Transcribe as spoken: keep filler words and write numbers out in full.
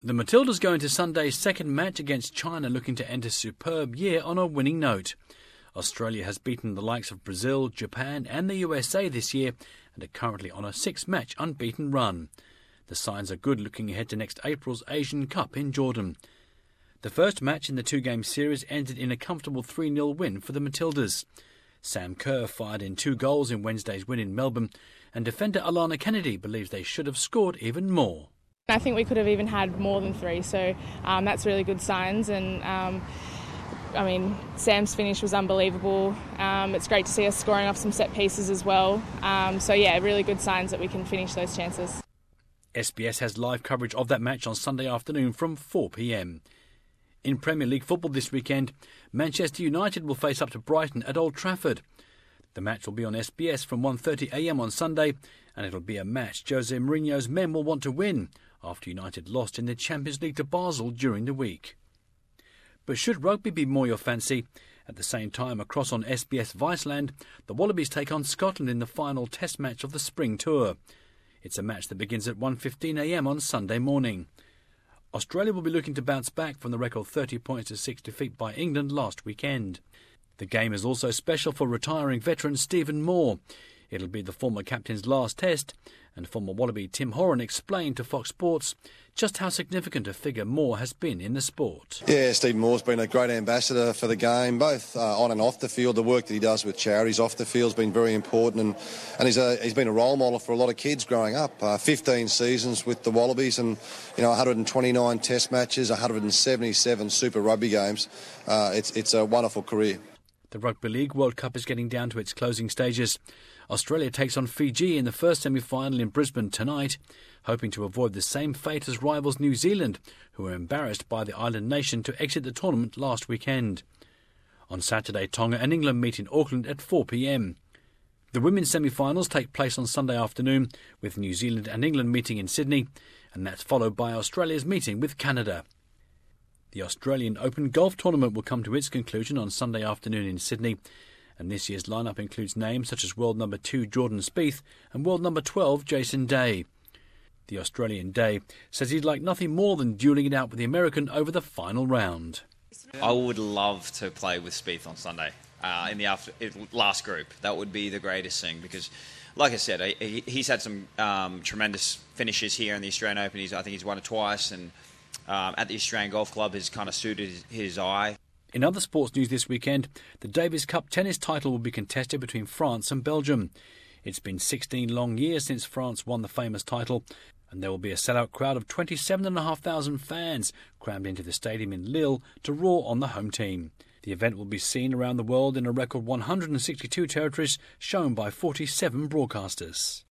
The Matildas go into Sunday's second match against China looking to end a superb year on a winning note. Australia has beaten the likes of Brazil, Japan and the U S A this year and are currently on a six-match unbeaten run. The signs are good looking ahead to next April's Asian Cup in Jordan. The first match in the two-game series ended in a comfortable three nil win for the Matildas. Sam Kerr fired in two goals in Wednesday's win in Melbourne, and defender Alana Kennedy believes they should have scored even more. I think we could have even had more than three, so um, that's really good signs. And um, I mean, Sam's finish was unbelievable. Um, it's great to see us scoring off some set pieces as well. Um, so yeah, really good signs that we can finish those chances. S B S has live coverage of that match on Sunday afternoon from four p m. In Premier League football this weekend, Manchester United will face up to Brighton at Old Trafford. The match will be on S B S from one thirty a m on Sunday, and it'll be a match Jose Mourinho's men will want to win after United lost in the Champions League to Basel during the week. But should rugby be more your fancy? At the same time, across on S B S Viceland, the Wallabies take on Scotland in the final test match of the spring tour. It's a match that begins at one fifteen a m on Sunday morning. Australia will be looking to bounce back from the record thirty points to six defeat by England last weekend. The game is also special for retiring veteran Stephen Moore. It'll be the former captain's last test, and former Wallaby Tim Horan explained to Fox Sports just how significant a figure Moore has been in the sport. Yeah, Steve Moore's been a great ambassador for the game, both uh, on and off the field. The work that he does with charities off the field has been very important, and, and he's, a, he's been a role model for a lot of kids growing up. Uh, fifteen seasons with the Wallabies and, you know, one hundred twenty-nine test matches, one hundred seventy-seven Super Rugby games. Uh, it's, it's a wonderful career. The Rugby League World Cup is getting down to its closing stages. Australia takes on Fiji in the first semi-final in Brisbane tonight, hoping to avoid the same fate as rivals New Zealand, who were embarrassed by the island nation to exit the tournament last weekend. On Saturday, Tonga and England meet in Auckland at four p m. The women's semi-finals take place on Sunday afternoon, with New Zealand and England meeting in Sydney, and that's followed by Australia's meeting with Canada. The Australian Open Golf Tournament will come to its conclusion on Sunday afternoon in Sydney, and this year's lineup includes names such as world number two Jordan Spieth and world number twelve Jason Day. The Australian Day says he'd like nothing more than duelling it out with the American over the final round. I would love to play with Spieth on Sunday uh, in the after, last group. That would be the greatest thing because, like I said, he, he's had some um, tremendous finishes here in the Australian Open. He's, I think he's won it twice, and Um, at the Australian Golf Club has kind of suited his, his eye. In other sports news this weekend, the Davis Cup tennis title will be contested between France and Belgium. It's been sixteen long years since France won the famous title, and there will be a sellout crowd of twenty-seven thousand five hundred fans crammed into the stadium in Lille to roar on the home team. The event will be seen around the world in a record one hundred sixty-two territories, shown by forty-seven broadcasters.